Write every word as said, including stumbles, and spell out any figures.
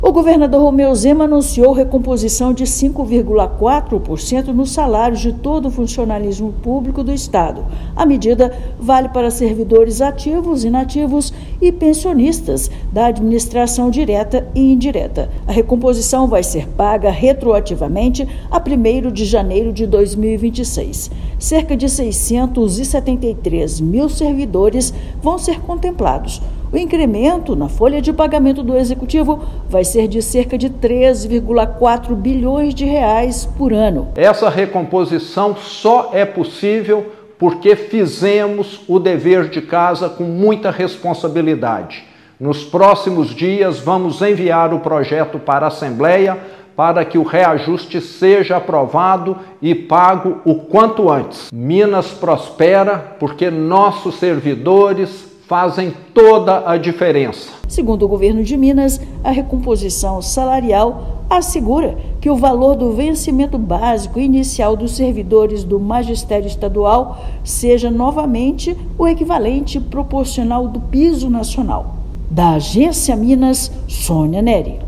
O governador Romeu Zema anunciou recomposição de cinco vírgula quatro por cento nos salários de todo o funcionalismo público do Estado. A medida vale para servidores ativos, inativos e pensionistas da administração direta e indireta. A recomposição vai ser paga retroativamente a primeiro de janeiro de dois mil e vinte e seis. Cerca de seiscentos e setenta e três mil servidores vão ser contemplados. O incremento na folha de pagamento do Executivo vai ser de cerca de três vírgula quatro bilhões de reais por ano. Essa recomposição só é possível porque fizemos o dever de casa com muita responsabilidade. Nos próximos dias vamos enviar o projeto para a Assembleia para que o reajuste seja aprovado e pago o quanto antes. Minas prospera porque nossos servidores fazem toda a diferença. Segundo o governo de Minas, a recomposição salarial assegura que o valor do vencimento básico inicial dos servidores do magistério estadual seja novamente o equivalente proporcional do piso nacional. Da Agência Minas, Sônia Neri.